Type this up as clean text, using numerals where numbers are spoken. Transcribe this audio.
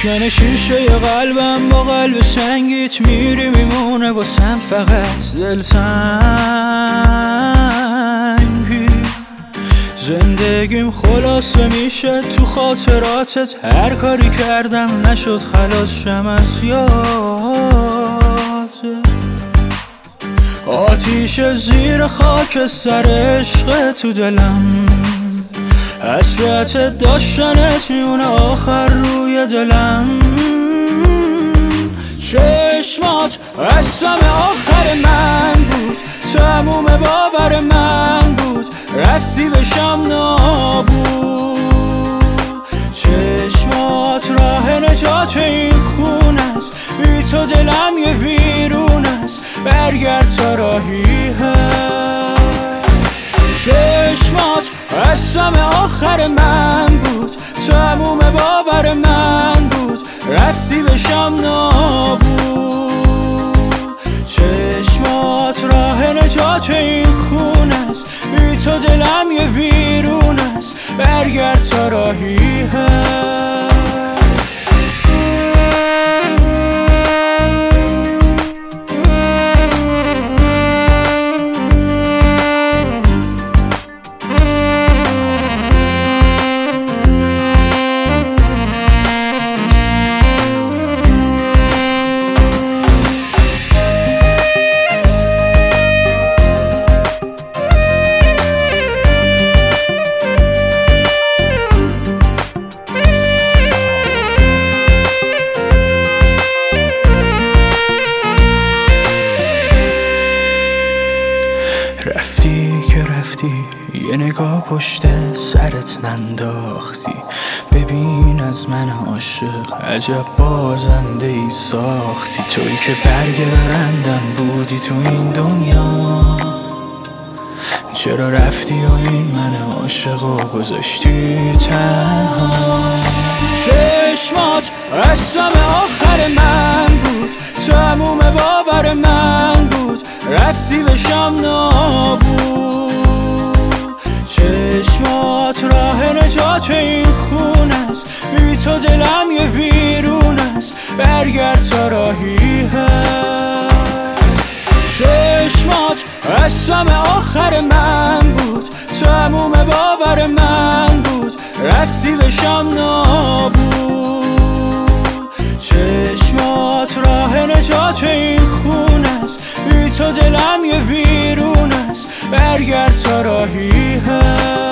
روشن شیشه قلبم با قلب سنگیت میری میمونه واسم فقط دلتنگی. زندگیم خلاصه میشه تو خاطراتت، هر کاری کردم نشد خلاص شم از یادت. آتیش زیر خاک سر عشق تو دلم، حسرت داشتنت میونه آخر روی دلم. چشمات قسم آخر من بود، تموم باور من بود، رفتی بشم نابود. چشمات راه نجات این خون است، بی تو دلم یه ویرون است، برگرد تا راهی هست. چشمات قسم آخر من بود، تموم باور من بود، رفتی بشم نابود. چشمات راه نجات این خون است، بی تو دلم یه ویرون است، برگرد تا راهی هست. رفتی که رفتی، یه نگاه پشت سرت ننداختی. ببین از من عاشق عجب بازنده ای ساختی. تویی که برگ برندم بودی تو این دنیا، چرا رفتی و این من عاشق و گذاشتی تنها. چشمات قسم آخر من بود، تموم باور من بود، رفتی بشم نابود. چشمات راه نجات این خون است، بی تو دلم یه ویرون است، برگرد تا راهی هست. چشمات قسم آخر من بود، تموم باور من بود، رفتی بشم نابود. چشمات راه نجات این خون است، بی تو دلم یه ویرون است، برگرد تا راهی هست.